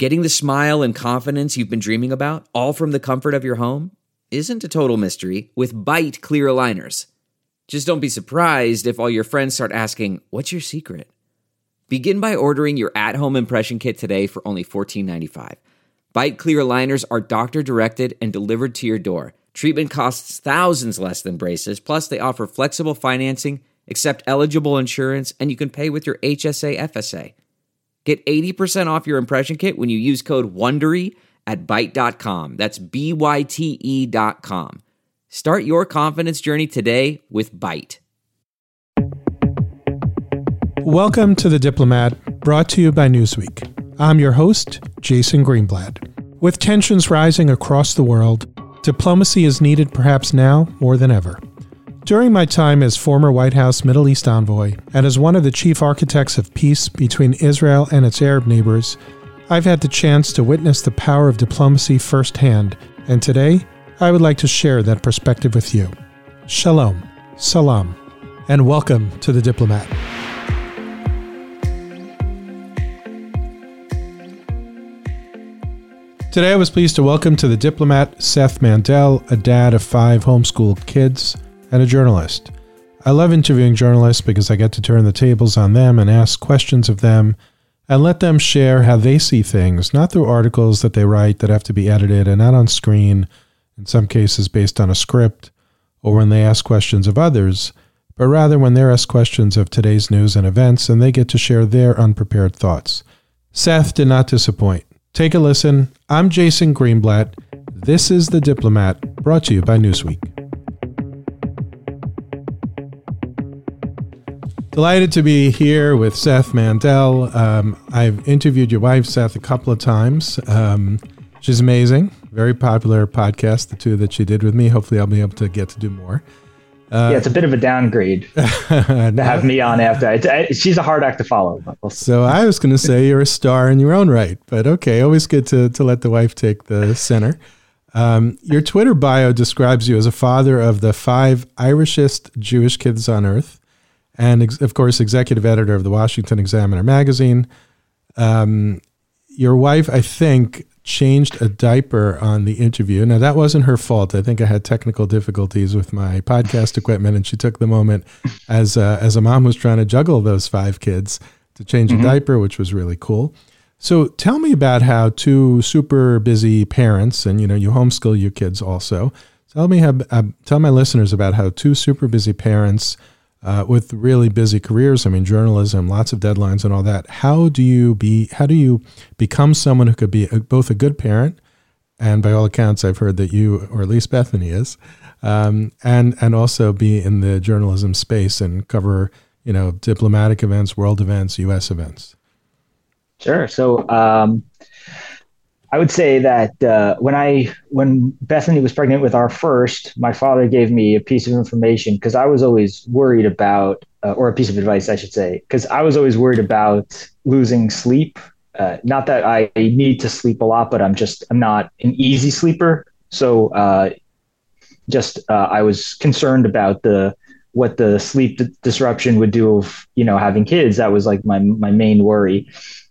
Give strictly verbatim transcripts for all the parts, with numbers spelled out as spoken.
Getting the smile and confidence you've been dreaming about, all from the comfort of your home, isn't a total mystery with Byte clear aligners. Just don't be surprised if all your friends start asking, "What's your secret?" Begin by ordering your at-home impression kit today for only fourteen ninety-five. Byte clear aligners are doctor-directed and delivered to your door. Treatment costs thousands less than braces, plus they offer flexible financing, accept eligible insurance, and you can pay with your H S A F S A. Get eighty percent off your impression kit when you use code WONDERY at byte dot com. That's B Y T E dot com. Start your confidence journey today with Byte. Welcome to The Diplomat, brought to you by Newsweek. I'm your host, Jason Greenblatt. With tensions rising across the world, diplomacy is needed perhaps now more than ever. During my time as former White House Middle East envoy and as one of the chief architects of peace between Israel and its Arab neighbors, I've had the chance to witness the power of diplomacy firsthand, and today I would like to share that perspective with you. Shalom, salam, and welcome to The Diplomat. Today I was pleased to welcome to The Diplomat Seth Mandel, a dad of five homeschooled kids and a journalist. I love interviewing journalists because I get to turn the tables on them and ask questions of them and let them share how they see things, not through articles that they write that have to be edited and not on screen, in some cases based on a script, or when they ask questions of others, but rather when they're asked questions of today's news and events and they get to share their unprepared thoughts. Seth did not disappoint. Take a listen. I'm Jason Greenblatt. This is The Diplomat, brought to you by Newsweek. Delighted to be here with Seth Mandel. Um, I've interviewed your wife, Seth, a couple of times. Um, she's amazing. Very popular podcast, the two that she did with me. Hopefully I'll be able to get to do more. Uh, yeah, it's a bit of a downgrade to have me on after. It's, I, she's a hard act to follow. So I was going to say you're a star in your own right, but okay, always good to, to let the wife take the center. Um, your Twitter bio describes you as a father of the five Irishest Jewish kids on earth, and ex- of course, executive editor of the Washington Examiner magazine. Um, your wife, I think, changed a diaper on the interview. Now, that wasn't her fault. I think I had technical difficulties with my podcast equipment, and she took the moment as a, as a mom who's trying to juggle those five kids to change mm-hmm. a diaper, which was really cool. So tell me about how two super busy parents, and you know, you homeschool your kids also. Tell me how, uh, tell my listeners about how two super busy parents uh, with really busy careers, I mean, journalism, lots of deadlines and all that. How do you be, how do you become someone who could be a, both a good parent, and by all accounts, I've heard that you, or at least Bethany is, um, and, and also be in the journalism space and cover, you know, diplomatic events, world events, U S events? Sure. So um, I would say that uh, when I when Bethany was pregnant with our first, my father gave me a piece of information because I was always worried about, uh, or a piece of advice, I should say, because I was always worried about losing sleep. Uh, not that I need to sleep a lot, but I'm just I'm not an easy sleeper. So uh, just uh, I was concerned about the what the sleep d- disruption would do of you know having kids. That was like my my main worry.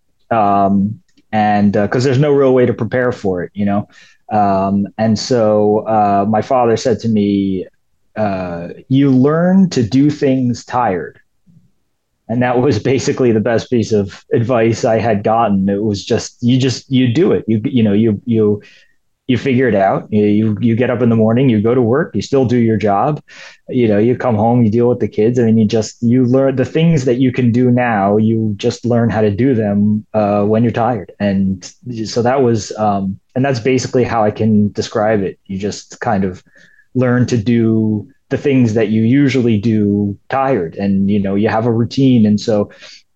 Um, and uh, cause there's no real way to prepare for it, you know? Um, and so uh, my father said to me, uh, you learn to do things tired. And that was basically the best piece of advice I had gotten. It was just, you just, you do it. You, you know, you, you, you figure it out. You, you, you get up in the morning, you go to work, you still do your job. You know, you come home, you deal with the kids, and then you just, you learn the things that you can do now, you just learn how to do them uh, when you're tired. And so that was, um, and that's basically how I can describe it. You just kind of learn to do the things that you usually do tired, and, you know, you have a routine. And so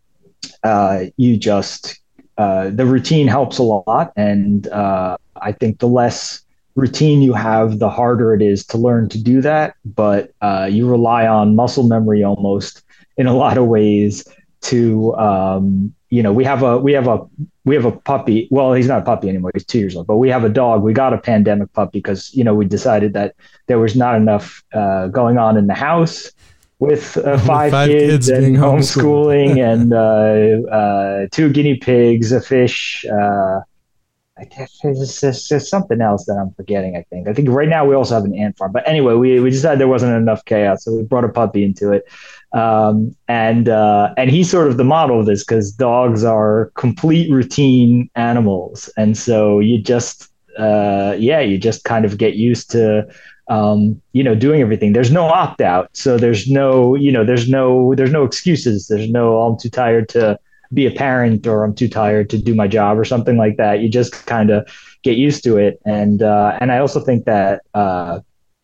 uh, you just, uh, the routine helps a lot. And uh, I think the less routine you have, the harder it is to learn to do that. But uh, you rely on muscle memory almost in a lot of ways to, um, you know, we have a, we have a, we have a puppy. Well, he's not a puppy anymore. He's two years old, but we have a dog. We got a pandemic puppy because, you know, we decided that there was not enough uh, going on in the house with uh, five, five kids, kids and homeschooling and uh, uh, two guinea pigs, a fish, uh, I guess there's, there's, there's something else that I'm forgetting. I think. I think right now we also have an ant farm. But anyway, we we decided there wasn't enough chaos, so we brought a puppy into it. Um, and uh, and he's sort of the model of this because dogs are complete routine animals, and so you just uh, yeah, you just kind of get used to um, you know doing everything. There's no opt out, so there's no you know there's no there's no excuses. There's no oh, I'm too tired to be a parent or I'm too tired to do my job or something like that. You just kind of get used to it, and uh, and I also think that uh,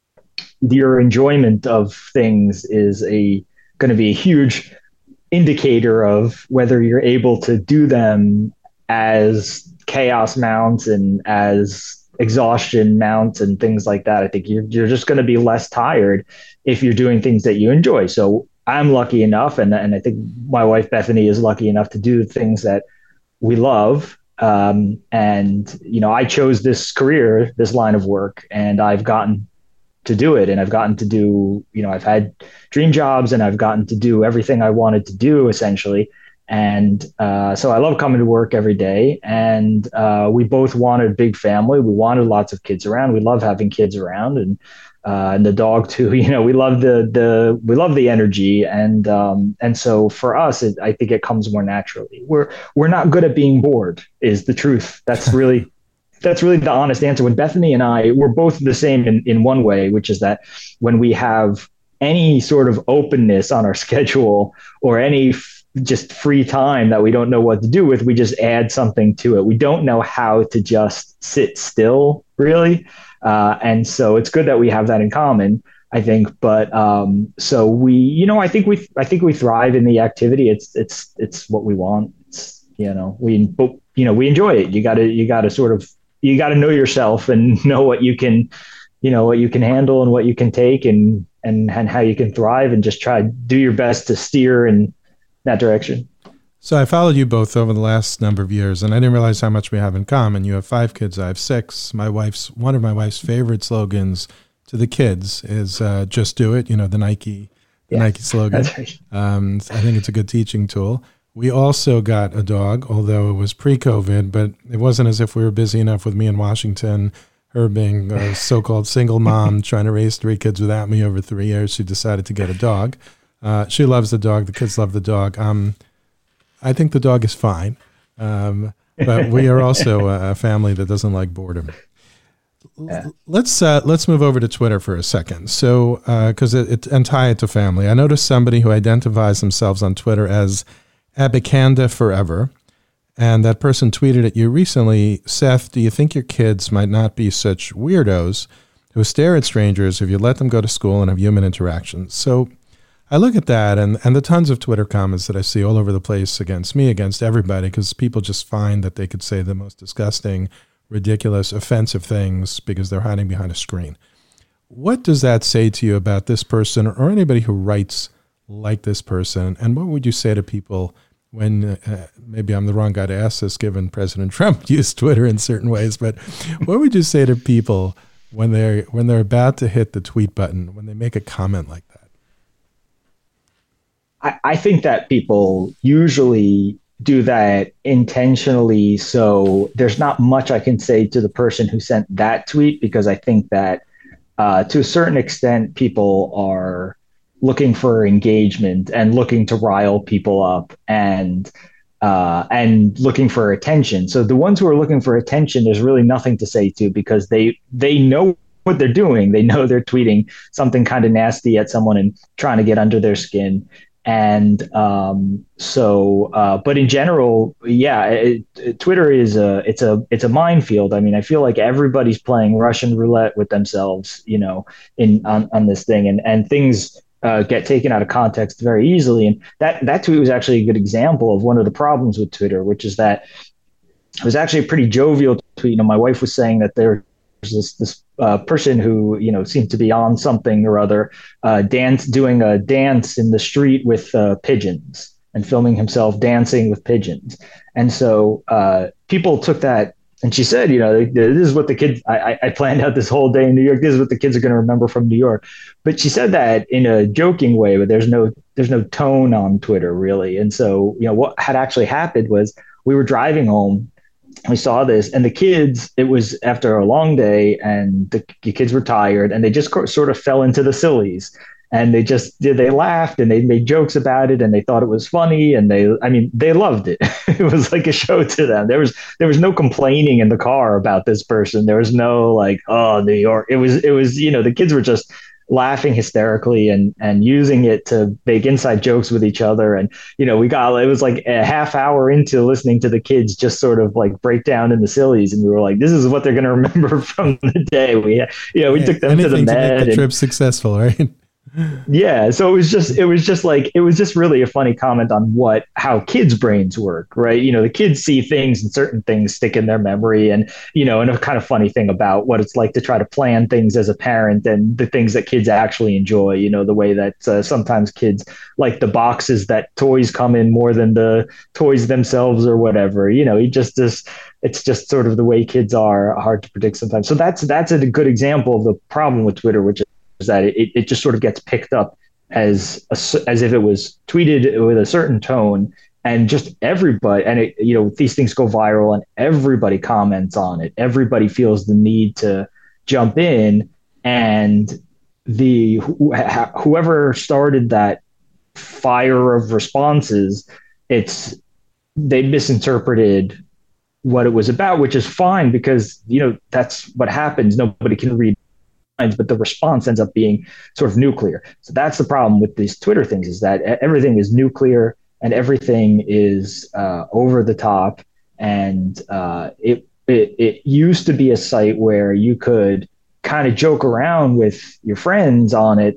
your enjoyment of things is a going to be a huge indicator of whether you're able to do them as chaos mounts and as exhaustion mounts and things like that. I think you're you're just going to be less tired if you're doing things that you enjoy. So I'm lucky enough, and and I think my wife Bethany is lucky enough to do things that we love. Um, and you know, I chose this career, this line of work, and I've gotten to do it, and I've gotten to do, you know, I've had dream jobs, and I've gotten to do everything I wanted to do, essentially. And uh, so I love coming to work every day. And uh, we both wanted a big family. We wanted lots of kids around. We love having kids around, and uh, and the dog too. You know, we love the the we love the energy, and um, and so for us, it, I think it comes more naturally. We're we're not good at being bored, is the truth. That's really that's really the honest answer. When Bethany and I, we're both the same in in one way, which is that when we have any sort of openness on our schedule or any f- just free time that we don't know what to do with, we just add something to it. We don't know how to just sit still, really. Uh, and so it's good that we have that in common, I think. But um, so we, you know, I think we, I think we thrive in the activity. It's, it's, it's what we want. It's, you know, we, but, you know, we enjoy it. You gotta, you gotta sort of, you gotta know yourself and know what you can, you know, what you can handle and what you can take, and, and, and how you can thrive, and just try to do your best to steer in that direction. So I followed you both over the last number of years, and I didn't realize how much we have in common. You have five kids, I have six. My wife's one of my wife's favorite slogans to the kids is uh, "Just do it." You know, the Nike, the Yeah, Nike slogan. that's right. Um, I think it's a good teaching tool. We also got a dog, although it was pre-COVID, but it wasn't as if we were busy enough with me in Washington. Her being a so-called single mom, trying to raise three kids without me over three years, she decided to get a dog. Uh, she loves the dog. The kids love the dog. Um, I think the dog is fine, um, but we are also a family that doesn't like boredom. Yeah. Let's uh, let's move over to Twitter for a second. So, because uh, it, it and tie it to family. I noticed somebody who identifies themselves on Twitter as Abicanda Forever, and that person tweeted at you recently. Seth, do you think your kids might not be such weirdos who stare at strangers if you let them go to school and have human interactions? So I look at that and, and the tons of Twitter comments that I see all over the place against me, against everybody, because people just find that they could say the most disgusting, ridiculous, offensive things because they're hiding behind a screen. What does that say to you about this person or anybody who writes like this person? And what would you say to people when, uh, maybe I'm the wrong guy to ask this given President Trump used Twitter in certain ways, but what would you say to people when they're, when they're about to hit the tweet button, when they make a comment like that? I, I think that people usually do that intentionally. So there's not much I can say to the person who sent that tweet, because I think that uh, to a certain extent, people are looking for engagement and looking to rile people up and uh, and looking for attention. So the ones who are looking for attention, there's really nothing to say to, because they they know what they're doing. They know they're tweeting something kind of nasty at someone and trying to get under their skin. And um, so, uh, but in general, yeah, it, it, Twitter is a it's a it's a minefield. I mean, I feel like everybody's playing Russian roulette with themselves, you know, in on, on this thing, and and things uh, get taken out of context very easily. And that that tweet was actually a good example of one of the problems with Twitter, which is that it was actually a pretty jovial tweet. You know, my wife was saying that there. This this uh, person who you know seemed to be on something or other, uh, dance doing a dance in the street with uh, pigeons and filming himself dancing with pigeons, and so uh, people took that. And she said, you know, this is what the kids. I, I planned out this whole day in New York. This is what the kids are going to remember from New York. But she said that in a joking way, but there's no there's no tone on Twitter really. And so you know what had actually happened was we were driving home we saw this, and the kids, it was after a long day, and the, the kids were tired, and they just sort of fell into the sillies. And they just did, they laughed and they made jokes about it, and they thought it was funny. And they, I mean, they loved it. It was like a show to them. There was, there was no complaining in the car about this person. There was no like, oh, New York. It was, it was, you know, the kids were just laughing hysterically and, and using it to make inside jokes with each other. And, you know, we got, it was like a half hour into listening to the kids just sort of like break down in the sillies. And we were like, this is what they're going to remember from the day. We, you know, we yeah, took them to the med. To make the and, trip successful, right? Yeah, so it was just it was just like it was just really a funny comment on what how kids' brains work, right? You know, the kids see things and certain things stick in their memory, and you know, and a kind of funny thing about what it's like to try to plan things as a parent and the things that kids actually enjoy. You know, the way that uh, sometimes kids like the boxes that toys come in more than the toys themselves or whatever. You know, he just this. It's just sort of the way kids are, hard to predict sometimes. So that's that's a good example of the problem with Twitter, which is that it, it just sort of gets picked up as a, as if it was tweeted with a certain tone, and just everybody, and it, you know, these things go viral and everybody comments on it. Everybody feels the need to jump in, and the wh- whoever started that fire of responses, it's they misinterpreted what it was about, which is fine because, you know, that's what happens. Nobody can read but the response ends up being sort of nuclear. So that's the problem with these Twitter things, is that everything is nuclear and everything is uh, over the top. And uh, it, it it used to be a site where you could kind of joke around with your friends on it.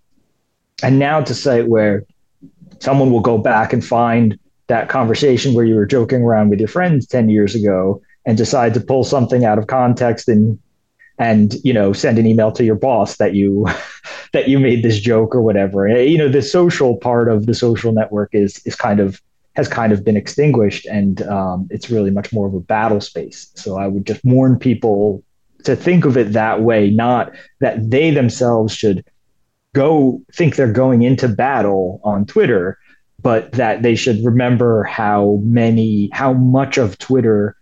And now it's a site where someone will go back and find that conversation where you were joking around with your friends ten years ago and decide to pull something out of context and and, you know, send an email to your boss that you that you made this joke or whatever. You know, the social part of the social network is is kind of has kind of been extinguished, and um, it's really much more of a battle space. So I would just warn people to think of it that way, not that they themselves should go think they're going into battle on Twitter, but that they should remember how many, how much of Twitter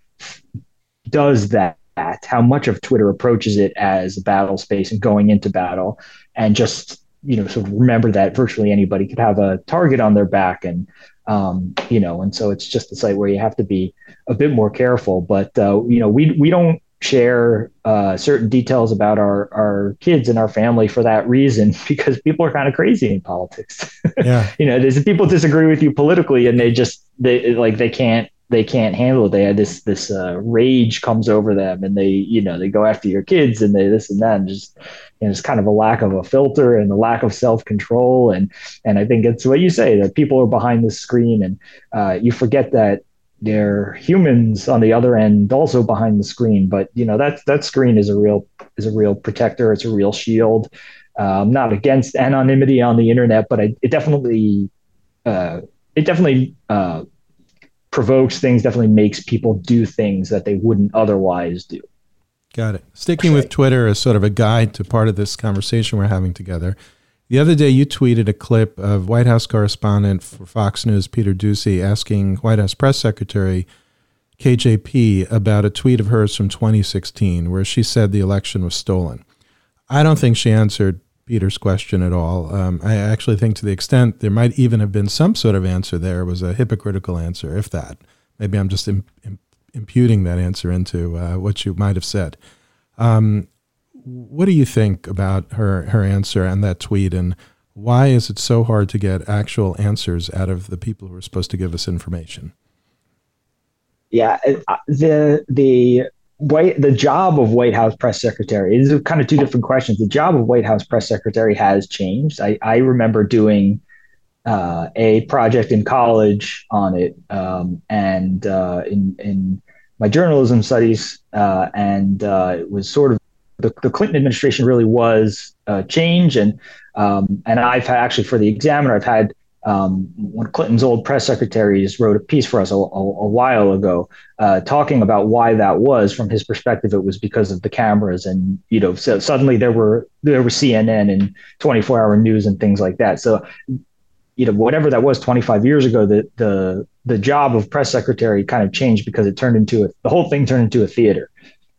does that. How much of Twitter approaches it as a battle space and going into battle, and just, you know, sort of remember that virtually anybody could have a target on their back. And, um, you know, and so it's just a site where you have to be a bit more careful. But, uh, you know, we, we don't share uh, certain details about our, our kids and our family for that reason, because people are kind of crazy in politics. Yeah. You know, there's people disagree with you politically and they just, they like, they can't, they can't handle it. They had this, this uh, rage comes over them, and they, you know, they go after your kids and they, this and that, and just, you know, it's kind of a lack of a filter and a lack of self-control. And, and I think it's what you say, that people are behind the screen, and uh, you forget that they're humans on the other end also behind the screen. But, you know, that, that screen is a real, is a real protector. It's a real shield. Uh, I'm not against anonymity on the internet, but I, it definitely, uh, it definitely, uh, provokes things, definitely makes people do things that they wouldn't otherwise do. Got it. Sticking with Twitter as sort of a guide to part of this conversation we're having together. The other day you tweeted a clip of White House correspondent for Fox News, Peter Doocy, asking White House Press Secretary K J P about a tweet of hers from twenty sixteen where she said the election was stolen. I don't think she answered Peter's question at all. Um, I actually think to the extent there might even have been some sort of answer there was a hypocritical answer, if that. Maybe I'm just im- im- imputing that answer into uh, what you might have said. Um, what do you think about her, her answer and that tweet, and why is it so hard to get actual answers out of the people who are supposed to give us information? Yeah, the the White, the job of White House press secretary is kind of two different questions. The job of White House press secretary has changed. I, I remember doing uh, a project in college on it, um, and uh, in in my journalism studies, uh, and uh, it was sort of the, the Clinton administration really was uh, change, and um, and I've had, actually for the Examiner, I've had. Um, one of Clinton's old press secretaries wrote a piece for us a, a, a while ago, uh, talking about why that was. From his perspective, it was because of the cameras, and you know, so suddenly there were there were C N N and twenty-four hour news and things like that. So, you know, whatever that was twenty-five years ago, the the the job of press secretary kind of changed because it turned into a, the whole thing turned into a theater.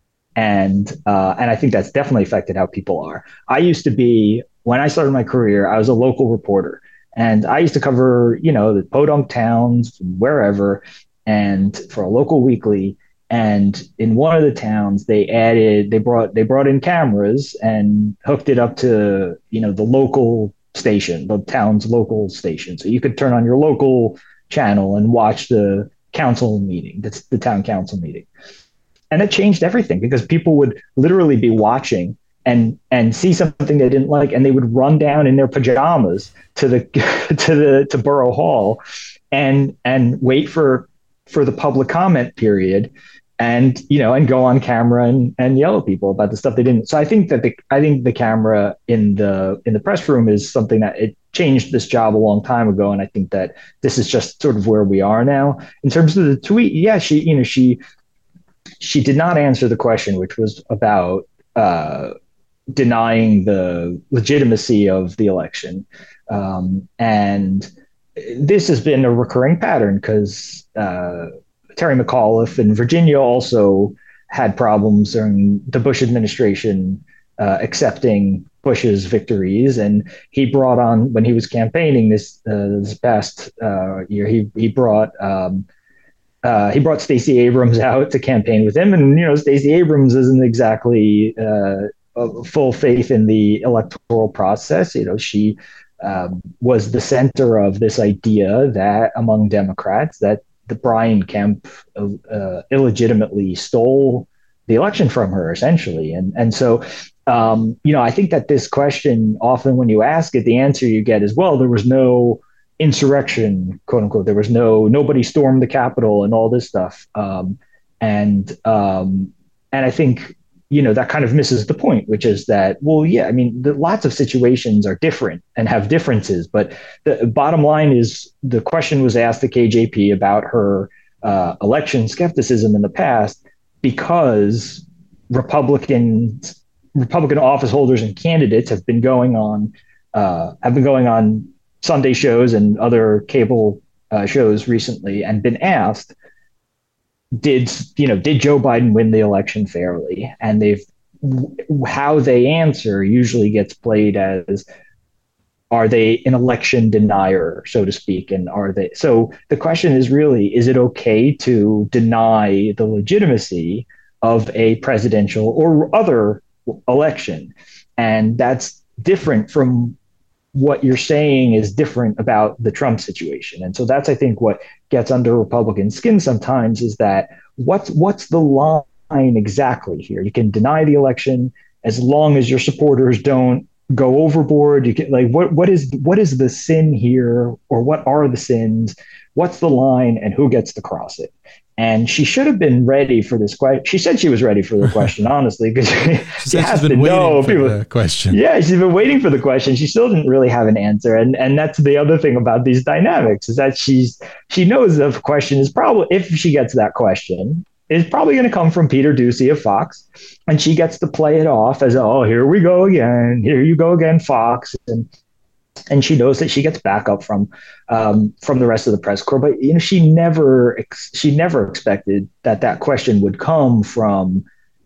And uh, and I think that's definitely affected how people are. I used to be, when I started my career, I was a local reporter. And I used to cover, you know, the podunk towns, wherever, and for a local weekly. And in one of the towns, they added, they brought, they brought in cameras and hooked it up to, you know, the local station, the town's local station. So you could turn on your local channel and watch the council meeting, that's the town council meeting. And it changed everything because people would literally be watching and and see something they didn't like, and they would run down in their pajamas to the to the to Borough Hall and and wait for for the public comment period, and you know and go on camera and and yell at people about the stuff they didn't. So I think that the I think the camera in the in the press room is something that it changed this job a long time ago, and I think that this is just sort of where we are now. In terms of the tweet, yeah, she you know she she did not answer the question, which was about uh, denying the legitimacy of the election. Um, and this has been a recurring pattern because uh, Terry McAuliffe in Virginia also had problems during the Bush administration uh, accepting Bush's victories. And he brought on, when he was campaigning this, uh, this past uh, year, he, he brought um, Uh, he brought Stacey Abrams out to campaign with him. And, you know, Stacey Abrams isn't exactly uh, full faith in the electoral process. You know, she um, was the center of this idea that among Democrats that the Brian Kemp uh, illegitimately stole the election from her, essentially. And, and so, um, you know, I think that this question, often when you ask it, the answer you get is, well, there was no insurrection, quote unquote. There was no, nobody stormed the Capitol and all this stuff. Um, and, um, and I think, you know, that kind of misses the point, which is that, well, yeah, I mean, the, lots of situations are different and have differences, but the bottom line is the question was asked to K J P about her uh, election skepticism in the past because Republicans, Republican office holders and candidates have been going on, uh, have been going on Sunday shows and other cable uh, shows recently and been asked, did, you know, did Joe Biden win the election fairly? And they've, how they answer usually gets played as, are they an election denier, so to speak? And are they, so the question is really, is it okay to deny the legitimacy of a presidential or other election? And that's different from what you're saying is different about the Trump situation. And so that's, I think, what gets under Republican skin sometimes is that what's what's the line exactly here? You can deny the election as long as your supporters don't go overboard. You can, like, what what is what is the sin here, or what are the sins? What's the line, and who gets to cross it? And she should have been ready for this question. She said she was ready for the question, honestly, because she, she has to know people. The question. Yeah, she's been waiting for the question. She still didn't really have an answer, and and that's the other thing about these dynamics is that she's she knows the question is probably, if she gets that question, is probably going to come from Peter Doocy of Fox, and she gets to play it off as, oh, here we go again, here you go again, Fox, and. And she knows that she gets backup from um, from the rest of the press corps, but you know she never ex- she never expected that that question would come from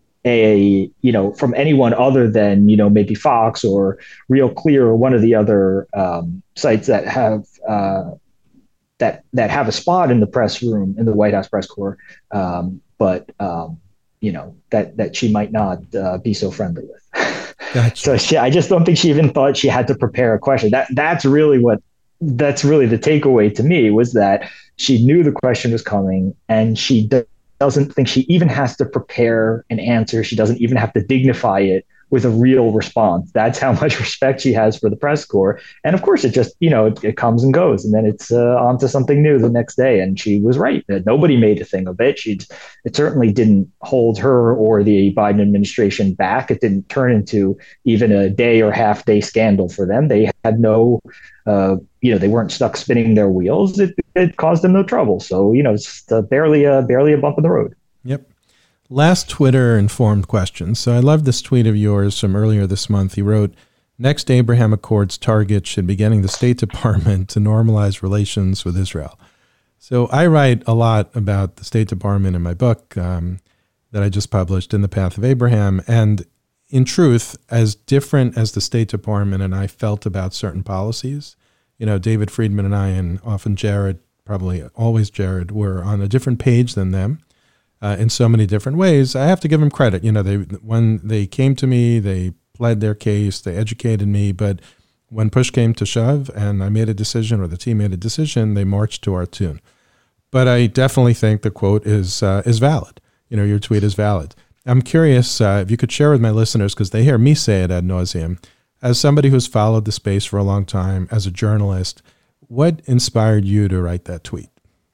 a you know from anyone other than you know maybe Fox or Real Clear or one of the other um, sites that have uh, that that have a spot in the press room in the White House press corps, um, but um, you know that that she might not uh, be so friendly with. Gotcha. So she, I just don't think she even thought she had to prepare a question. That that's really what that's really the takeaway to me, was that she knew the question was coming, and she do, doesn't think she even has to prepare an answer. She doesn't even have to dignify it with a real response. That's how much respect she has for the press corps. And of course, it just, you know, it, it comes and goes, and then it's uh, on to something new the next day. And she was right. Nobody made a thing of it. She, it certainly didn't hold her or the Biden administration back. It didn't turn into even a day or half day scandal for them. They had no, uh, you know, they weren't stuck spinning their wheels. It, it caused them no trouble. So, you know, it's uh, barely, a, barely a bump in the road. Yep. Last Twitter-informed question. So I love this tweet of yours from earlier this month. He wrote, next Abraham Accords target should be getting the State Department to normalize relations with Israel. So I write a lot about the State Department in my book um, that I just published, In the Path of Abraham. And in truth, as different as the State Department and I felt about certain policies, you know, David Friedman and I, and often Jared, probably always Jared, were on a different page than them uh, in so many different ways. I have to give them credit. You know, they when they came to me, they pled their case, they educated me, but when push came to shove and I made a decision or the team made a decision, they marched to our tune. But I definitely think the quote is uh, is valid. You know, your tweet is valid. I'm curious uh, if you could share with my listeners, because they hear me say it ad nauseum, as somebody who's followed the space for a long time, as a journalist, what inspired you to write that tweet?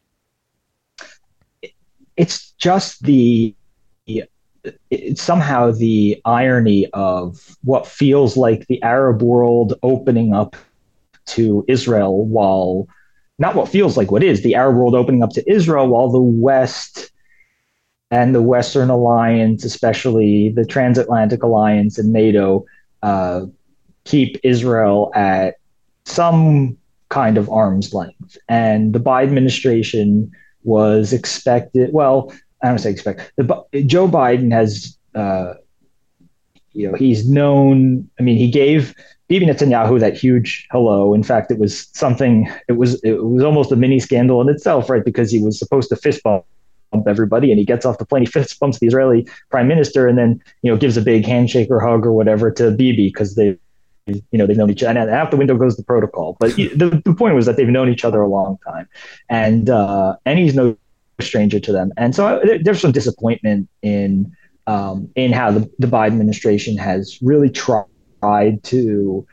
It's just the, it's somehow the irony of what feels like the Arab world opening up to Israel, while not what feels like what is the Arab world opening up to Israel, while the West and the Western Alliance, especially the Transatlantic Alliance and NATO, uh, keep Israel at some kind of arm's length. And the Biden administration was expected, well, I don't say expect, the, Joe Biden has, uh, you know, he's known, I mean, he gave Bibi Netanyahu that huge hello. In fact, it was something, it was, it was almost a mini scandal in itself, right? Because he was supposed to fist bump everybody, and he gets off the plane, he fist bumps the Israeli prime minister, and then, you know, gives a big handshake or hug or whatever to Bibi, because they, you know, they've known each other, and out the window goes the protocol. But the, the point was that they've known each other a long time, and uh, and he's no stranger to them. And so I, there's some disappointment in um, in how the, the Biden administration has really tried to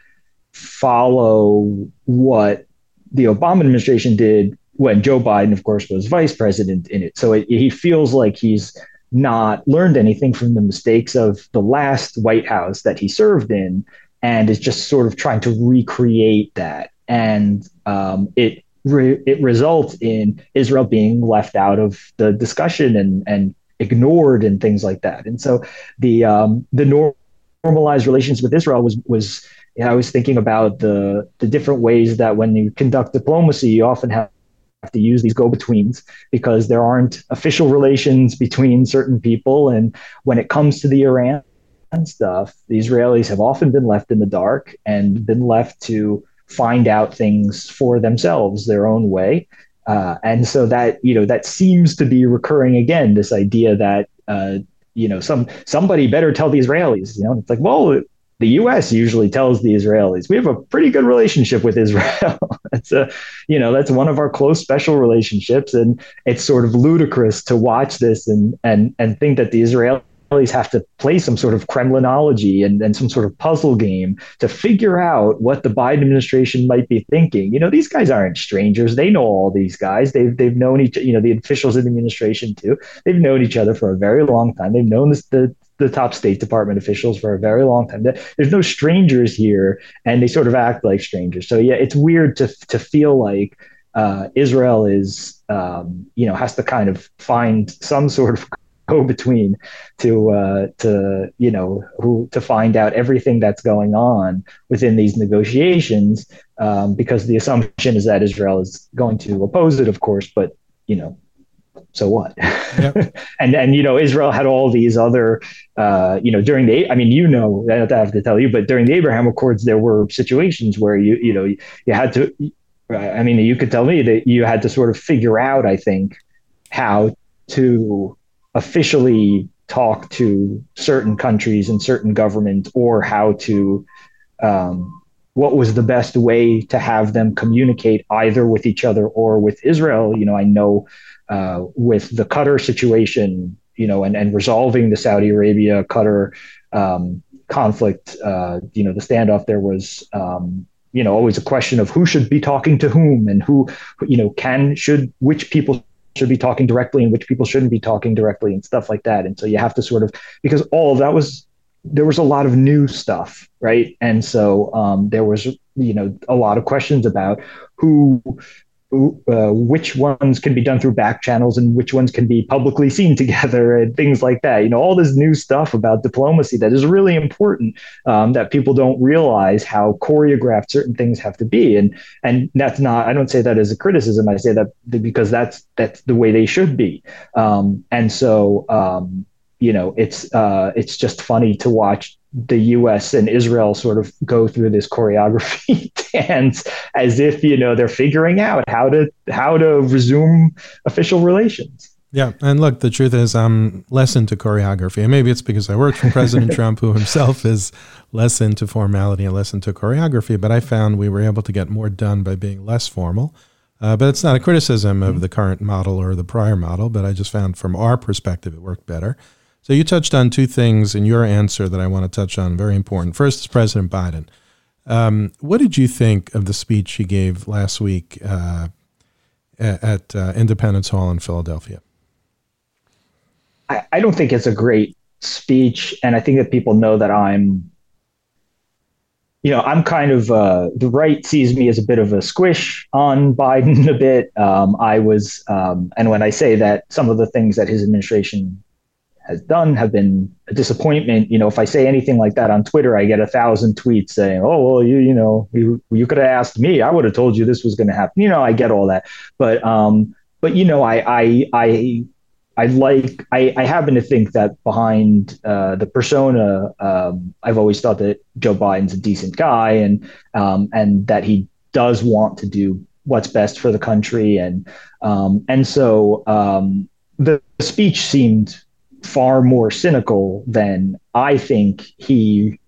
follow what the Obama administration did when Joe Biden, of course, was vice president in it. So it, he feels like he's not learned anything from the mistakes of the last White House that he served in, and is just sort of trying to recreate that. And um, it re- it results in Israel being left out of the discussion and and ignored and things like that. And so the um, the nor- normalized relations with Israel was was you know, I was thinking about the the different ways that when you conduct diplomacy, you often have have to use these go-betweens, because there aren't official relations between certain people. And when it comes to the Iran stuff, the Israelis have often been left in the dark and been left to find out things for themselves their own way. Uh, and so that, you know, that seems to be recurring again, this idea that, uh, you know, some somebody better tell the Israelis, you know, it's like, well, the U S usually tells the Israelis. We have a pretty good relationship with Israel. That's a, you know, that's one of our close special relationships, and it's sort of ludicrous to watch this and and and think that the Israelis have to play some sort of Kremlinology and, and some sort of puzzle game to figure out what the Biden administration might be thinking. You know, these guys aren't strangers. They know all these guys. They've they've known each, you know, the officials in the administration too. They've known each other for a very long time. They've known this, the the top State Department officials for a very long time. There's no strangers here, and they sort of act like strangers. So yeah, it's weird to to feel like uh, Israel is, um, you know, has to kind of find some sort of go between to uh, to you know who to find out everything that's going on within these negotiations, um, because the assumption is that Israel is going to oppose it, of course, but you know. So what? Yep. and and you know, Israel had all these other, uh, you know, during the, I mean, you know, I don't have to tell you, but during the Abraham Accords, there were situations where you you know you, you had to, I mean, you could tell me that you had to sort of figure out, I think, how to officially talk to certain countries and certain governments, or how to, um, what was the best way to have them communicate either with each other or with Israel. You know, I know. Uh, with the Qatar situation, you know, and, and resolving the Saudi Arabia Qatar um, conflict, uh, you know, the standoff there was, um, you know, always a question of who should be talking to whom, and who, you know, can, should, which people should be talking directly and which people shouldn't be talking directly and stuff like that. And so you have to sort of, because all of that was, there was a lot of new stuff, right? And so um, there was, you know, a lot of questions about who, uh, which ones can be done through back channels and which ones can be publicly seen together and things like that. You know, all this new stuff about diplomacy that is really important, um, that people don't realize how choreographed certain things have to be. And and that's not, I don't say that as a criticism. I say that because that's that's the way they should be. Um, and so, um, you know, it's uh, it's just funny to watch the U S and Israel sort of go through this choreography dance as if, you know, they're figuring out how to how to resume official relations. Yeah. And look, the truth is I'm less into choreography. And maybe it's because I worked for President Trump, who himself is less into formality and less into choreography. But I found we were able to get more done by being less formal. Uh, but it's not a criticism of the current model or the prior model, but I just found from our perspective it worked better. So you touched on two things in your answer that I want to touch on, very important. First is President Biden. Um, what did you think of the speech he gave last week uh, at uh, Independence Hall in Philadelphia? I, I don't think it's a great speech, and I think that people know that I'm, you know, I'm kind of, uh, the right sees me as a bit of a squish on Biden a bit. Um, I was, um, and when I say that some of the things that his administration has done have been a disappointment. You know, if I say anything like that on Twitter, I get a thousand tweets saying, "Oh, well, you, you know, you, you could have asked me. I would have told you this was going to happen." You know, I get all that, but, um, but you know, I, I, I, I like, I, I happen to think that behind uh, the persona, um, I've always thought that Joe Biden's a decent guy, and, um, and that he does want to do what's best for the country, and, um, and so um, the speech seemed far more cynical than I think he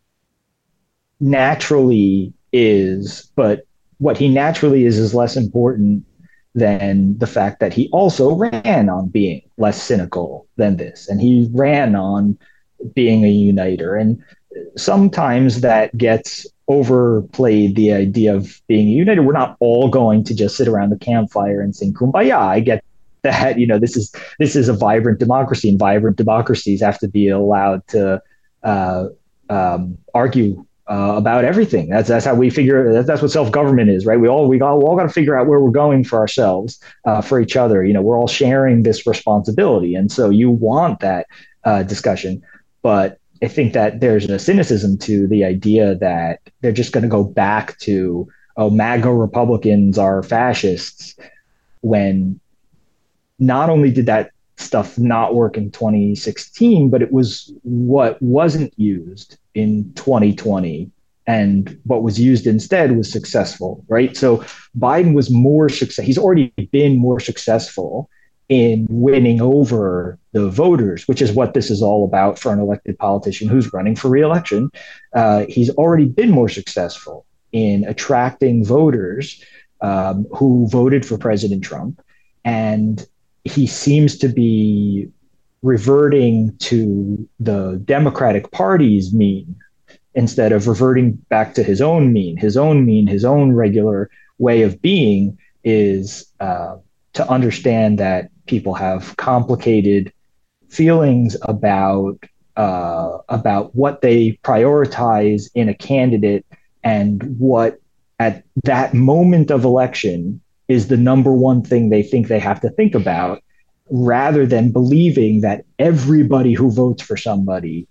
naturally is. But what he naturally is is less important than the fact that he also ran on being less cynical than this. And he ran on being a uniter. And sometimes that gets overplayed, the idea of being a uniter. We're not all going to just sit around the campfire and sing Kumbaya. I get that, you know, this is this is a vibrant democracy, and vibrant democracies have to be allowed to uh, um, argue uh, about everything. That's that's how we figure. That's, that's what self-government is, right? We all we all, we all got to figure out where we're going for ourselves, uh, for each other. You know, we're all sharing this responsibility, and so you want that uh, discussion. But I think that there's a cynicism to the idea that they're just going to go back to, oh, MAGA Republicans are fascists, when not only did that stuff not work in twenty sixteen, but it was what wasn't used in twenty twenty. And what was used instead was successful, right? So Biden was more success. He's already been more successful in winning over the voters, which is what this is all about for an elected politician who's running for re-election. Uh, he's already been more successful in attracting voters um, who voted for President Trump. And he seems to be reverting to the Democratic Party's mean instead of reverting back to his own mean. His own mean, his own regular way of being is uh, to understand that people have complicated feelings about uh, about what they prioritize in a candidate, and what at that moment of election is the number one thing they think they have to think about, rather than believing that everybody who votes for somebody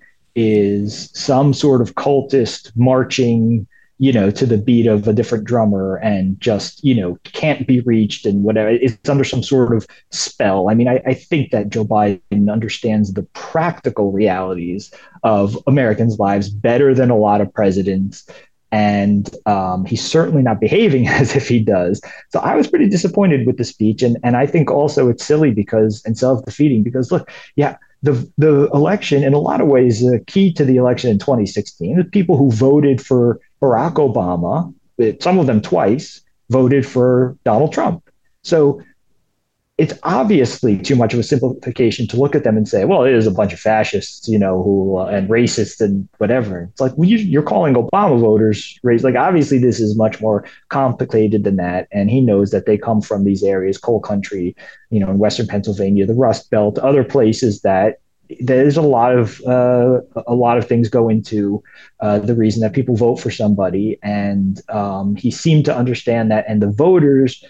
is some sort of cultist marching, you know, to the beat of a different drummer and just, you know, can't be reached and whatever. It's under some sort of spell. I mean, I, I think that Joe Biden understands the practical realities of Americans' lives better than a lot of presidents. And um, he's certainly not behaving as if he does. So I was pretty disappointed with the speech. And, and I think also it's silly because, and self-defeating, because look, yeah, the the election in a lot of ways, the key to the election in twenty sixteen, the people who voted for Barack Obama, some of them twice, voted for Donald Trump. So it's obviously too much of a simplification to look at them and say, well, it is a bunch of fascists, you know, who uh, and racists and whatever. It's like, well, you, you're calling Obama voters race. Like, obviously, this is much more complicated than that. And he knows that they come from these areas, coal country, you know, in Western Pennsylvania, the Rust Belt, other places that there's a lot of uh, a lot of things go into uh, the reason that people vote for somebody. And um, he seemed to understand that. And the voters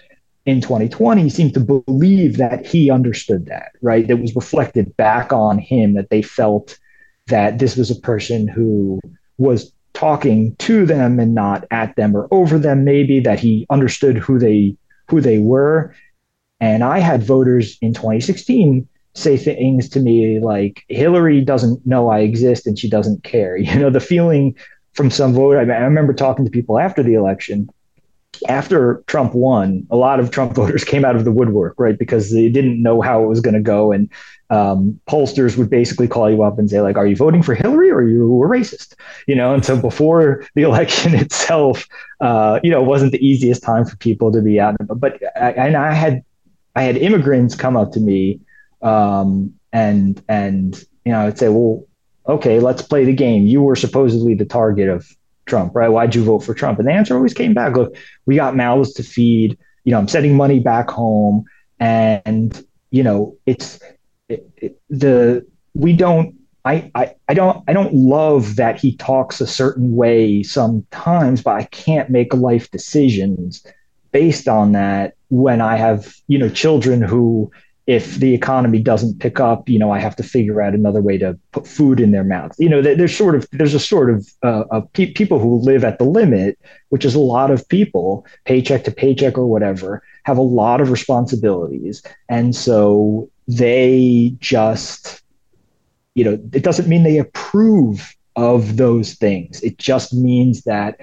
in twenty twenty seemed to believe that he understood that, right? It was reflected back on him that they felt that this was a person who was talking to them and not at them or over them, maybe, that he understood who they who they were. And I had voters in twenty sixteen say things to me like, Hillary doesn't know I exist and she doesn't care. You know, the feeling from some voter, I, mean, I remember talking to people after the election, after Trump won, a lot of Trump voters came out of the woodwork, right? Because they didn't know how it was going to go. And um, pollsters would basically call you up and say, like, are you voting for Hillary or are you a racist? You know, and so before the election itself, uh, you know, it wasn't the easiest time for people to be out. But I, and I had, I had immigrants come up to me um, and, and, you know, I'd say, well, okay, let's play the game. You were supposedly the target of Trump, right? Why'd you vote for Trump? And the answer always came back, look, we got mouths to feed, you know, I'm sending money back home. And, you know, it's it, it, the, we don't, I, I, I don't, I don't love that he talks a certain way sometimes, but I can't make life decisions based on that when I have, you know, children who, if the economy doesn't pick up, you know, I have to figure out another way to put food in their mouths. You know, there's sort of there's a sort of uh, of pe- people who live at the limit, which is a lot of people, paycheck to paycheck or whatever, have a lot of responsibilities, and so they just, you know, it doesn't mean they approve of those things. It just means that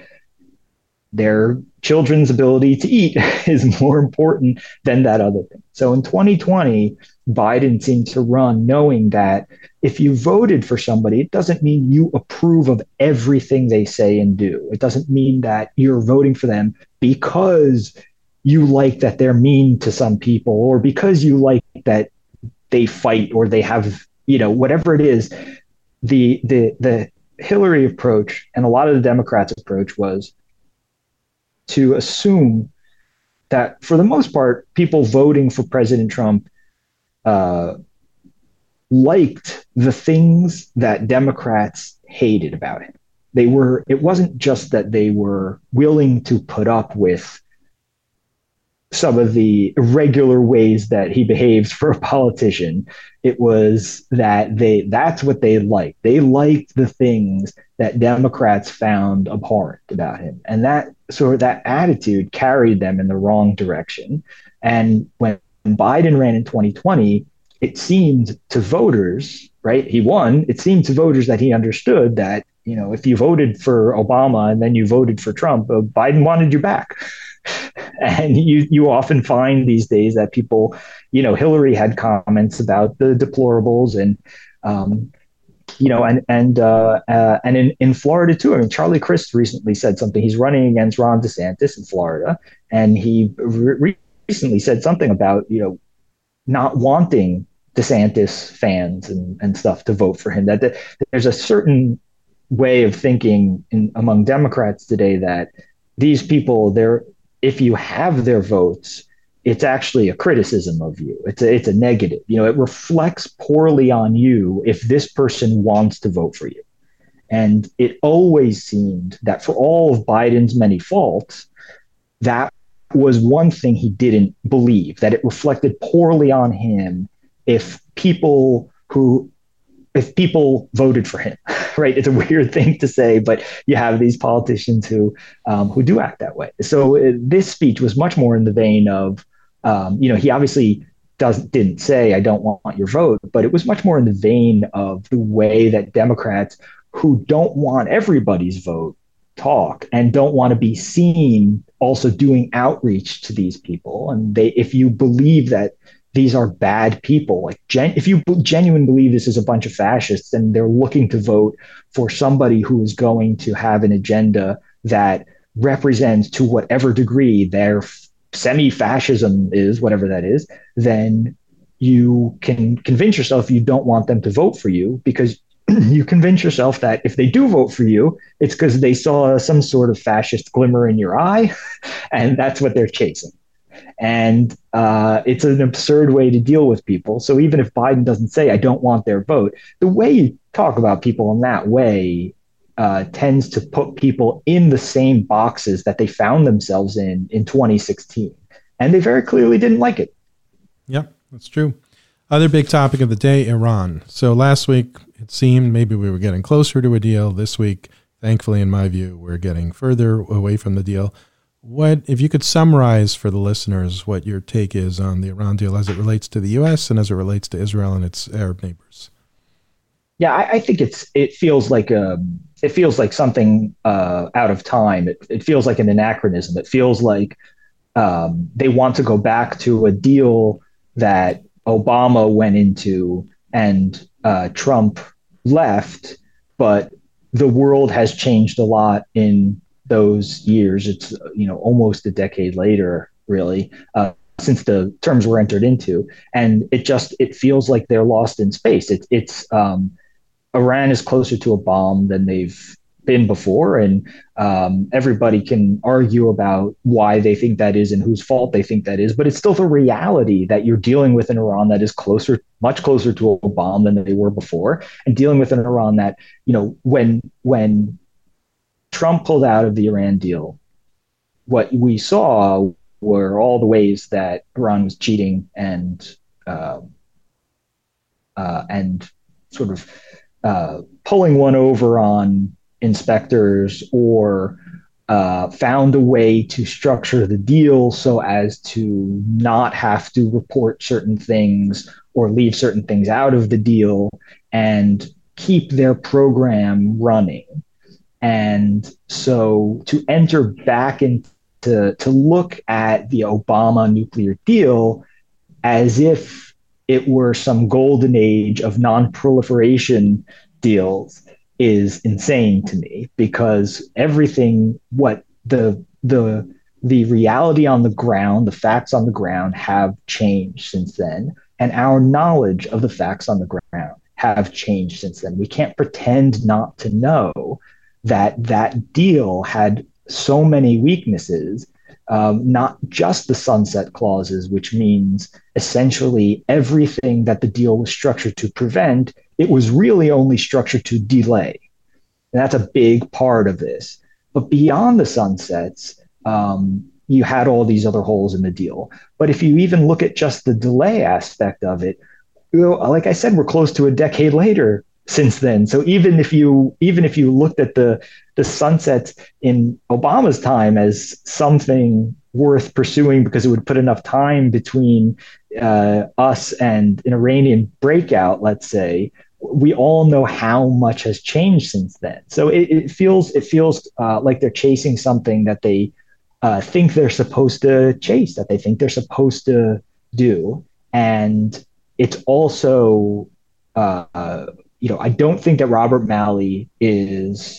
their children's ability to eat is more important than that other thing. So in twenty twenty, Biden seemed to run knowing that if you voted for somebody, it doesn't mean you approve of everything they say and do. It doesn't mean that you're voting for them because you like that they're mean to some people or because you like that they fight or they have, you know, whatever it is. The the the Hillary approach and a lot of the Democrats' approach was to assume that for the most part, people voting for President Trump uh, liked the things that Democrats hated about him. They were, it wasn't just that they were willing to put up with some of the irregular ways that he behaves for a politician. It was that they, that's what they liked. They liked the things that Democrats found abhorrent about him. And that sort of that attitude carried them in the wrong direction. And when Biden ran in twenty twenty, it seemed to voters, right? He won. It seemed to voters that he understood that, you know, if you voted for Obama and then you voted for Trump, uh, Biden wanted you back. And you you often find these days that people, you know, Hillary had comments about the deplorables and, um, you know, and and uh, uh, and in, in Florida too. I mean, Charlie Crist recently said something. He's running against Ron DeSantis in Florida, and he re- recently said something about, you know, not wanting DeSantis fans and, and stuff to vote for him. That, that there's a certain way of thinking in, among Democrats today that these people, they're if you have their votes, it's actually a criticism of you. It's a, it's a negative. You know, it reflects poorly on you if this person wants to vote for you. And it always seemed that for all of Biden's many faults, that was one thing he didn't believe, that it reflected poorly on him if people who if people voted for him, right? It's a weird thing to say, but you have these politicians who um, who do act that way. So uh, this speech was much more in the vein of, um, you know, he obviously doesn't didn't say, I don't want your vote, but it was much more in the vein of the way that Democrats who don't want everybody's vote talk and don't want to be seen also doing outreach to these people. And they, if you believe that these are bad people, like gen- if you genuinely believe this is a bunch of fascists and they're looking to vote for somebody who is going to have an agenda that represents to whatever degree their f- semi-fascism is, whatever that is, then you can convince yourself you don't want them to vote for you, because you convince yourself that if they do vote for you, it's because they saw some sort of fascist glimmer in your eye, and that's what they're chasing. And uh, it's an absurd way to deal with people. So even if Biden doesn't say, I don't want their vote, the way you talk about people in that way uh, tends to put people in the same boxes that they found themselves in in twenty sixteen. and they very clearly didn't like it. Yep, that's true. Other big topic of the day, Iran. So last week, it seemed maybe we were getting closer to a deal. This week, thankfully, in my view, we're getting further away from the deal. What, if you could summarize for the listeners what your take is on the Iran deal as it relates to the U S and as it relates to Israel and its Arab neighbors? Yeah, I, I think it's it feels like a it feels like something uh, out of time. It, it feels like an anachronism. It feels like um, they want to go back to a deal that Obama went into and uh, Trump left, but the world has changed a lot in those years. It's, you know, almost a decade later, really, uh, since the terms were entered into, and it just it feels like they're lost in space. It's it's um, Iran is closer to a bomb than they've been before, and um, everybody can argue about why they think that is and whose fault they think that is, but it's still the reality that you're dealing with an Iran that is closer, much closer to a bomb than they were before, and dealing with an Iran that, you know, when when Trump pulled out of the Iran deal, what we saw were all the ways that Iran was cheating and uh, uh, and sort of uh, pulling one over on inspectors, or uh, found a way to structure the deal so as to not have to report certain things or leave certain things out of the deal and keep their program running. And so to enter back into to look at the Obama nuclear deal as if it were some golden age of non-proliferation deals is insane to me, because everything, what the the the reality on the ground, the facts on the ground have changed since then, and our knowledge of the facts on the ground have changed since then. We can't pretend not to know that that deal had so many weaknesses, um, not just the sunset clauses, which means essentially everything that the deal was structured to prevent, it was really only structured to delay. And that's a big part of this. But beyond the sunsets, um, you had all these other holes in the deal. But if you even look at just the delay aspect of it, you know, like I said, we're close to a decade later since then. So even if you even if you looked at the the sunsets in Obama's time as something worth pursuing because it would put enough time between uh, us and an Iranian breakout, let's say, we all know how much has changed since then. So it, it feels it feels uh, like they're chasing something that they uh, think they're supposed to chase, that they think they're supposed to do, and it's also. Uh, You know, I don't think that Robert Malley is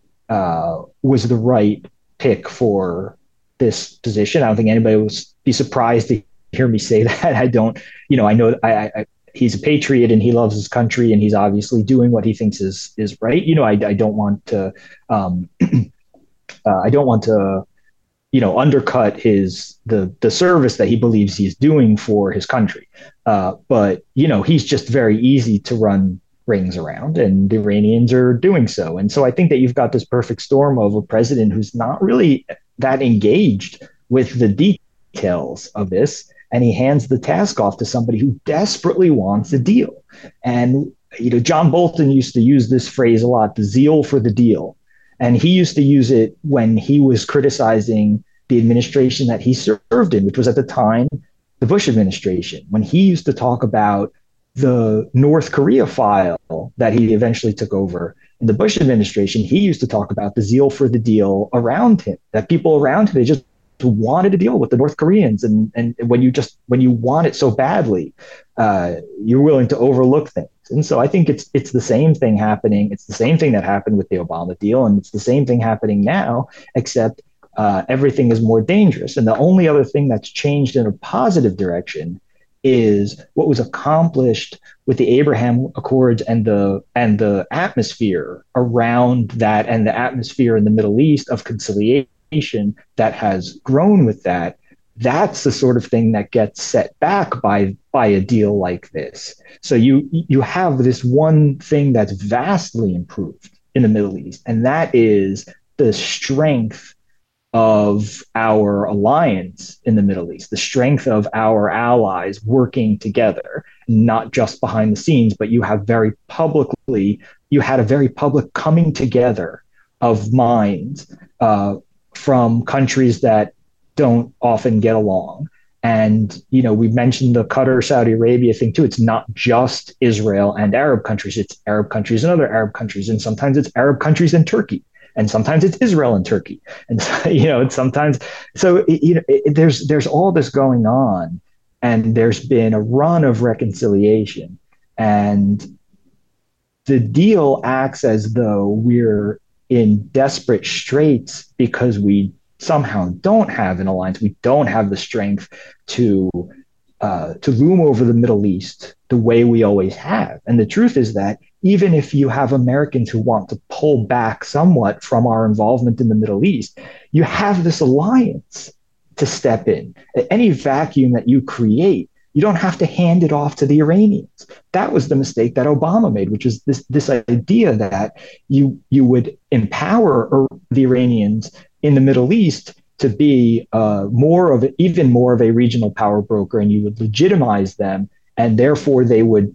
uh, was the right pick for this position. I don't think anybody would be surprised to hear me say that. I don't, you know, I know I, I, he's a patriot and he loves his country and he's obviously doing what he thinks is is right. You know, I, I don't want to, um, uh, I don't want to, you know, undercut his the the service that he believes he's doing for his country. Uh, but you know, he's just very easy to run rings around, and the Iranians are doing so. And so I think that you've got this perfect storm of a president who's not really that engaged with the details of this, and he hands the task off to somebody who desperately wants a deal. And you know, John Bolton used to use this phrase a lot, the zeal for the deal. And he used to use it when he was criticizing the administration that he served in, which was at the time the Bush administration, when he used to talk about the North Korea file that he eventually took over in the Bush administration. He used to talk about the zeal for the deal around him, that people around him, they just wanted to deal with the North Koreans. And, and when you just, when you want it so badly, uh, you're willing to overlook things. And so I think it's, it's the same thing happening. It's the same thing that happened with the Obama deal. And it's the same thing happening now, except uh, everything is more dangerous. And the only other thing that's changed in a positive direction is what was accomplished with the Abraham Accords and the and the atmosphere around that, and the atmosphere in the Middle East of conciliation that has grown with that. That's the sort of thing that gets set back by by a deal like this. So you you have this one thing that's vastly improved in the Middle East, and that is the strength of our alliance in the Middle East, the strength of our allies working together, not just behind the scenes, but you have very publicly, you had a very public coming together of minds uh, from countries that don't often get along. And, you know, we mentioned the Qatar, Saudi Arabia thing too. It's not just Israel and Arab countries, it's Arab countries and other Arab countries. And sometimes it's Arab countries and Turkey. And sometimes it's Israel and Turkey, and you know, it's sometimes so. It, you know, it, there's there's all this going on, and there's been a run of reconciliation, and the deal acts as though we're in desperate straits because we somehow don't have an alliance. We don't have the strength to uh, to loom over the Middle East the way we always have. And the truth is that even if you have Americans who want to pull back somewhat from our involvement in the Middle East, you have this alliance to step in. Any vacuum that you create, you don't have to hand it off to the Iranians. That was the mistake that Obama made, which is this, this idea that you, you would empower the Iranians in the Middle East to be uh, more of a, even more of a regional power broker, and you would legitimize them, and therefore they would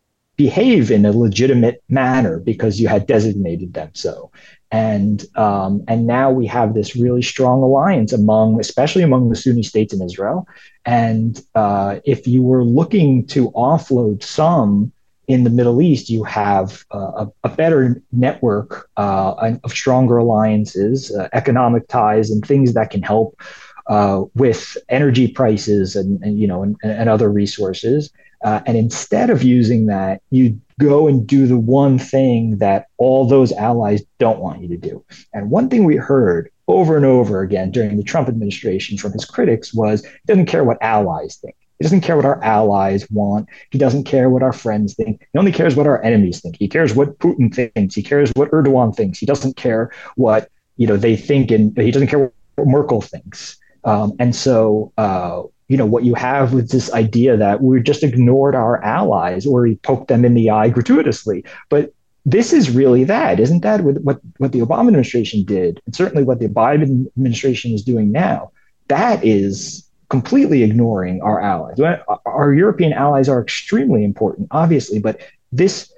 behave in a legitimate manner because you had designated them so. And um, and now we have this really strong alliance among, especially among the Sunni states in Israel. And uh, if you were looking to offload some in the Middle East, you have uh, a, a better network uh, of stronger alliances, uh, economic ties, and things that can help uh, with energy prices and, and you know and, and other resources. Uh, and instead of using that, you go and do the one thing that all those allies don't want you to do. And one thing we heard over and over again during the Trump administration from his critics was he doesn't care what allies think. He doesn't care what our allies want. He doesn't care what our friends think. He only cares what our enemies think. He cares what Putin thinks. He cares what Erdogan thinks. He doesn't care what you know they think, and he doesn't care what Merkel thinks. Um, and so, uh, you know, what you have with this idea that we just ignored our allies or we poked them in the eye gratuitously. But this is really that, isn't that? With what, what the Obama administration did, and certainly what the Biden administration is doing now, that is completely ignoring our allies. Our European allies are extremely important, obviously, but this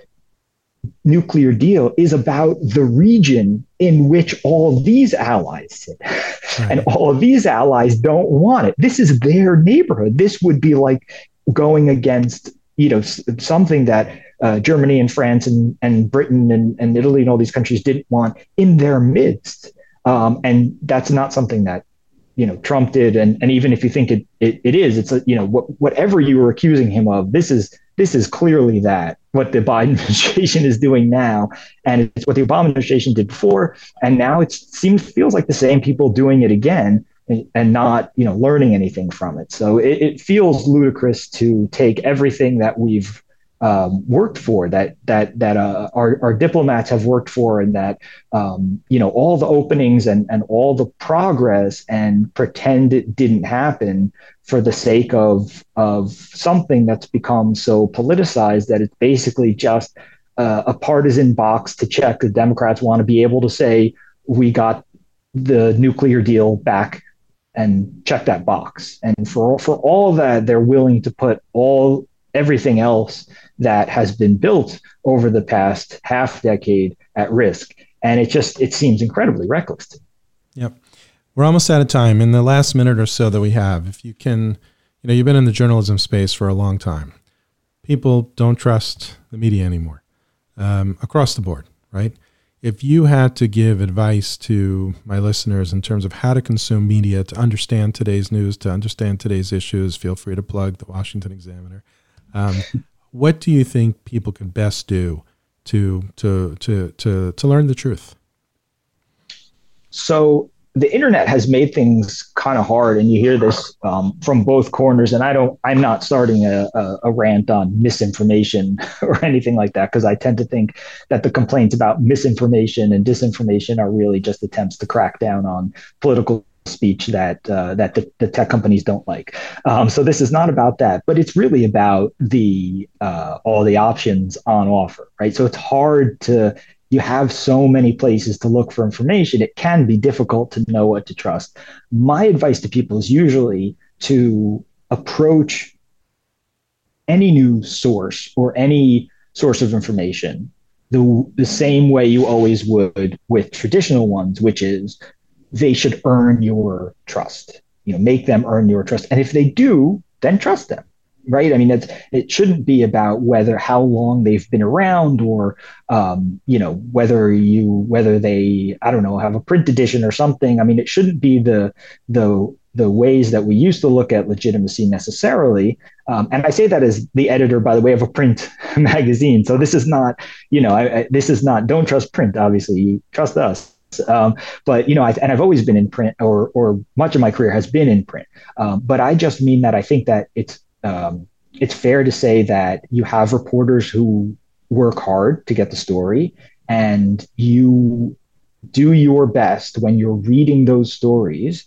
nuclear deal is about the region in which all these allies sit. Right. And all of these allies don't want it. This is their neighborhood. This would be like going against, you know, something that uh, Germany and France and, and Britain and, and Italy and all these countries didn't want in their midst. Um, and that's not something that, you know, Trump did. And, and even if you think it, it, it is, it's, a, you know, what, whatever you were accusing him of, this is, this is clearly that what the Biden administration is doing now. And it's what the Obama administration did before. And now it seems, feels like the same people doing it again and, and not, you know, learning anything from it. So it, it feels ludicrous to take everything that we've Um, worked for, that that that uh, our, our diplomats have worked for, and that um, you know all the openings and and all the progress, and pretend it didn't happen for the sake of of something that's become so politicized that it's basically just uh, a partisan box to check. The Democrats want to be able to say we got the nuclear deal back and check that box, and for for all that they're willing to put all everything else that has been built over the past half decade at risk. And it just, it seems incredibly reckless to me. Yep. We're almost out of time. In the last minute or so that we have, if you can, you know, you've been in the journalism space for a long time. People don't trust the media anymore, um, across the board, right? If you had to give advice to my listeners in terms of how to consume media, to understand today's news, to understand today's issues, feel free to plug the Washington Examiner. Um, what do you think people could best do to to to to to learn the truth? So the internet has made things kind of hard, and you hear this um, from both corners. And I don't, I'm not starting a, a, a rant on misinformation or anything like that, because I tend to think that the complaints about misinformation and disinformation are really just attempts to crack down on political speech that uh, that the, the tech companies don't like. Um, so this is not about that, but it's really about the uh, all the options on offer, right? So it's hard to you have so many places to look for information, it can be difficult to know what to trust. My advice to people is usually to approach any news source or any source of information the, the same way you always would with traditional ones, which is they should earn your trust. You know, make them earn your trust. And if they do, then trust them. Right. I mean, it's, it shouldn't be about whether how long they've been around or, um, you know, whether you whether they, I don't know, have a print edition or something. I mean, it shouldn't be the the the ways that we used to look at legitimacy necessarily. Um, and I say that as the editor, by the way, of a print magazine. So this is not, you know, I, I, this is not, don't trust print. Obviously, you trust us. Um, but, you know, I, and I've always been in print, or or much of my career has been in print. Um, but I just mean that I think that it's um, it's fair to say that you have reporters who work hard to get the story, and you do your best when you're reading those stories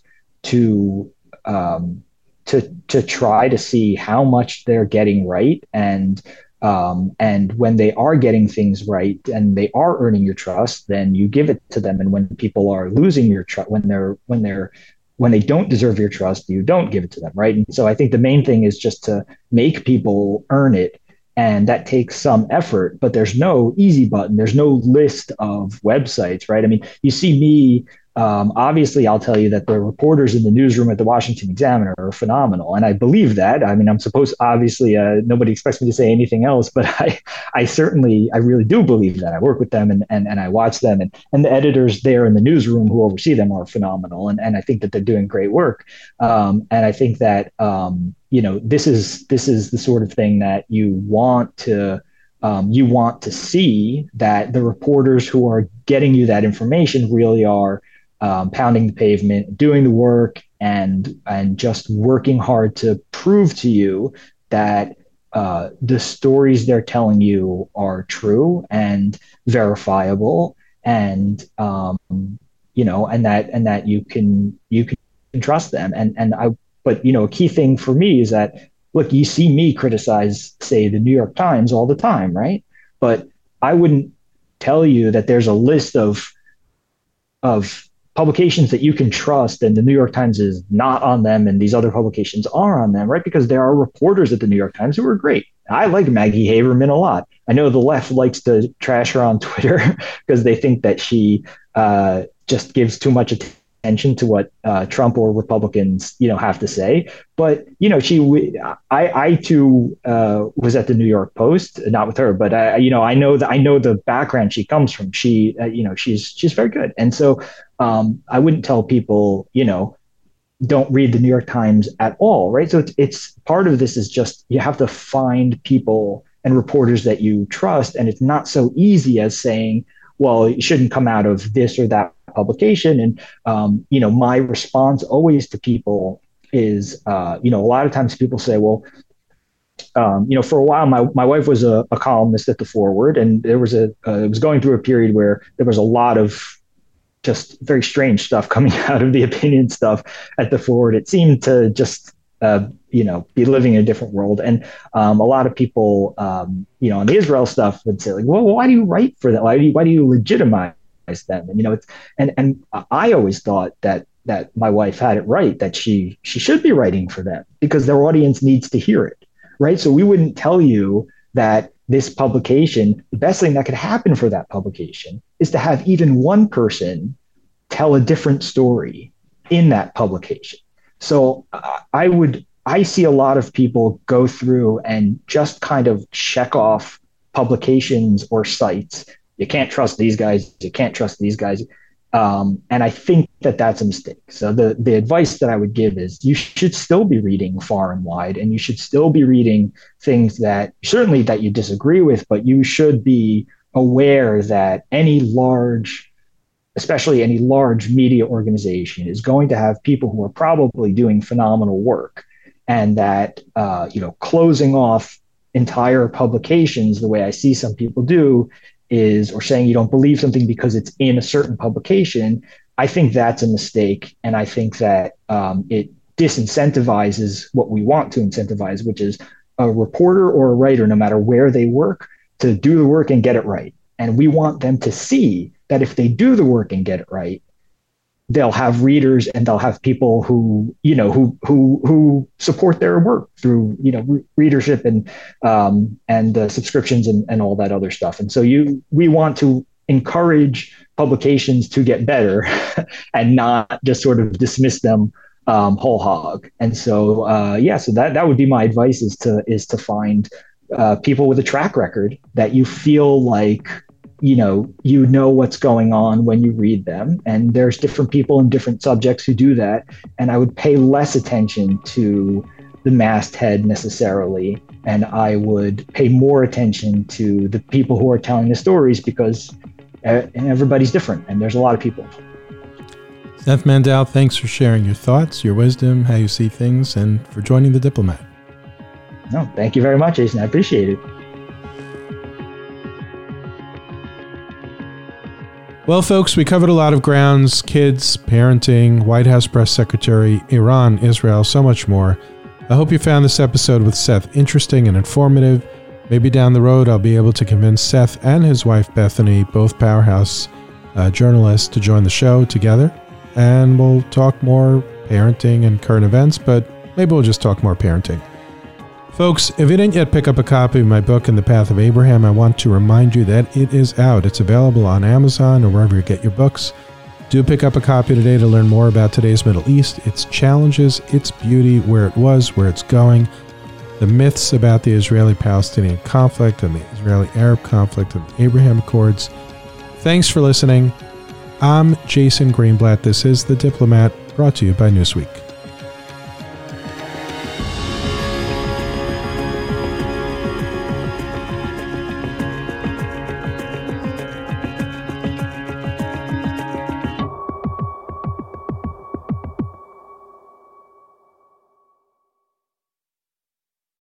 to um, to to try to see how much they're getting right, and Um, and when they are getting things right and they are earning your trust, then you give it to them. And when people are losing your trust, when they're when they're when they don't deserve your trust, you don't give it to them, right? And so I think the main thing is just to make people earn it, and that takes some effort. But there's no easy button. There's no list of websites, right? I mean, you see me. Um, obviously, I'll tell you that the reporters in the newsroom at the Washington Examiner are phenomenal, and I believe that. I mean, I'm supposed, obviously, uh, nobody expects me to say anything else, but I, I certainly, I really do believe that. I work with them, and and, and I watch them, and and the editors there in the newsroom who oversee them are phenomenal, and and I think that they're doing great work. Um, and I think that um, you know, this is this is the sort of thing that you want to. Um, you want to see that the reporters who are getting you that information really are um, pounding the pavement, doing the work, and and just working hard to prove to you that uh, the stories they're telling you are true and verifiable, and um, you know, and that and that you can you can trust them. And and I, but you know, a key thing for me is that, look, you see me criticize, say, the New York Times all the time, right? But I wouldn't tell you that there's a list of of publications that you can trust and the New York Times is not on them and these other publications are on them, right? Because there are reporters at the New York Times who are great. I like Maggie Haberman a lot. I know the left likes to trash her on Twitter because they think that she uh, just gives too much attention attention to what uh, Trump or Republicans, you know, have to say. But, you know, she, I, I too uh, was at the New York Post, not with her, but I, you know, I know that I know the background she comes from. She, uh, you know, she's, she's very good. And so um, I wouldn't tell people, you know, don't read the New York Times at all. Right. So it's, it's part of this is just, you have to find people and reporters that you trust. And it's not so easy as saying, well, it shouldn't come out of this or that publication. And, um, you know, my response always to people is, uh, you know, a lot of times people say, well, um, you know, for a while, my, my wife was a, a columnist at the Forward, and there was a, uh, it was going through a period where there was a lot of just very strange stuff coming out of the opinion stuff at the Forward. It seemed to just, uh, you know, be living in a different world. And um, a lot of people, um, you know, on the Israel stuff would say, like, well, why do you write for that? Why do you, why do you legitimize them? And, you know, it's, and, and I always thought that, that my wife had it right, that she, she should be writing for them because their audience needs to hear it. Right. So we wouldn't tell you that this publication, the best thing that could happen for that publication is to have even one person tell a different story in that publication. So uh, I would, I see a lot of people go through and just kind of check off publications or sites. You can't trust these guys. You can't trust these guys. Um, and I think that that's a mistake. So the, the advice that I would give is you should still be reading far and wide, and you should still be reading things that certainly that you disagree with, but you should be aware that any large, especially any large media organization, is going to have people who are probably doing phenomenal work, and that, uh, you know, closing off entire publications the way I see some people do is, or saying you don't believe something because it's in a certain publication, I think that's a mistake. And I think that um, it disincentivizes what we want to incentivize, which is a reporter or a writer, no matter where they work, to do the work and get it right. And we want them to see that if they do the work and get it right, they'll have readers and they'll have people who, you know, who who who support their work through, you know, re- readership and um, and uh, subscriptions and, and all that other stuff. And so you we want to encourage publications to get better and not just sort of dismiss them um, whole hog. And so uh, yeah, so that that would be my advice is to is to find uh, people with a track record that you feel like, you know, you know what's going on when you read them. And there's different people in different subjects who do that. And I would pay less attention to the masthead necessarily. And I would pay more attention to the people who are telling the stories, because uh, everybody's different and there's a lot of people. Seth Mandel, thanks for sharing your thoughts, your wisdom, how you see things, and for joining The Diplomat. No, thank you very much, Jason. I appreciate it. Well, folks, we covered a lot of grounds: kids, parenting, White House press secretary, Iran, Israel, so much more. I hope you found this episode with Seth interesting and informative. Maybe down the road I'll be able to convince Seth and his wife Bethany, both powerhouse uh, journalists, to join the show together. And we'll talk more parenting and current events, but maybe we'll just talk more parenting. Folks, if you didn't yet pick up a copy of my book, In the Path of Abraham, I want to remind you that it is out. It's available on Amazon or wherever you get your books. Do pick up a copy today to learn more about today's Middle East, its challenges, its beauty, where it was, where it's going, the myths about the Israeli-Palestinian conflict and the Israeli-Arab conflict and the Abraham Accords. Thanks for listening. I'm Jason Greenblatt. This is The Diplomat, brought to you by Newsweek.